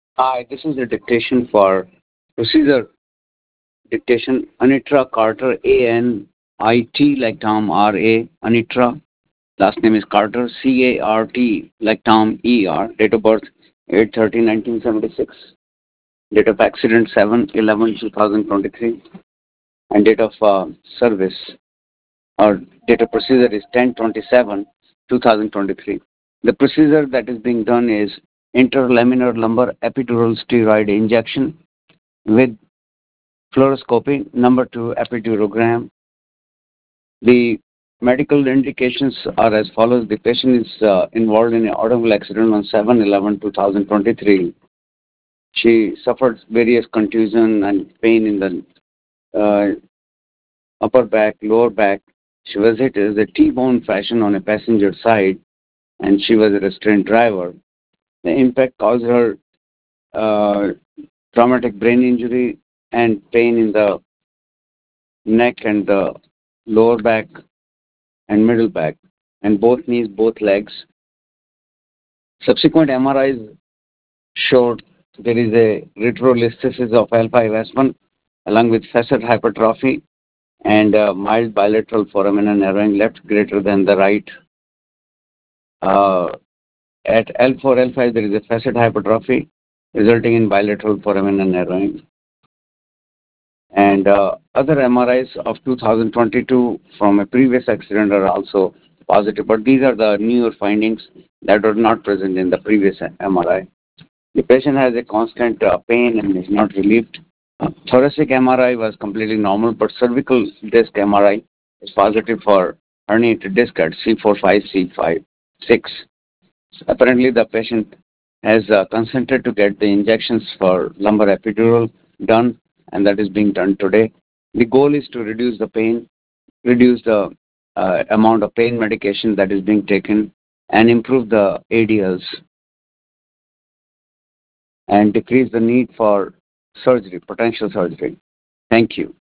Hi, this is the dictation for procedure dictation. Anitra Carter, A-N-I-T, like Tom, R-A, Anitra. Last name is Carter, C-A-R-T, like Tom, E-R. Date of birth, 8/30/1976. Date of accident, 7/11/2023. And date of service, or date of procedure is 10/27/2023. The procedure that is being done is interlaminar lumbar epidural steroid injection with fluoroscopy. Number two, epidurogram. The medical indications are as follows. The patient is involved in an automobile accident on 7/11/2023. She suffered various contusion and pain in the uh, upper back, lower back. She was hit as a T-bone fashion on a passenger side, and she was a restrained driver. The impact caused her uh, traumatic brain injury and pain in the neck and the lower back and middle back, and both knees, both legs. Subsequent MRIs showed there is a retrolisthesis of L5S1 along with facet hypertrophy and mild bilateral foramen narrowing left greater than the right. Uh, at L4, L5, there is a facet hypertrophy resulting in bilateral foramen narrowing. And other MRIs of 2022 from a previous accident are also positive, but these are the newer findings that were not present in the previous MRI. The patient has a constant pain and is not relieved. Thoracic MRI was completely normal, but cervical disc MRI is positive for herniated disc at C4, 5, C5, 6. Apparently, the patient has consented to get the injections for lumbar epidural done, and that is being done today. The goal is to reduce the pain, reduce the amount of pain medication that is being taken, and improve the ADLs and decrease the need for surgery, potential surgery. Thank you.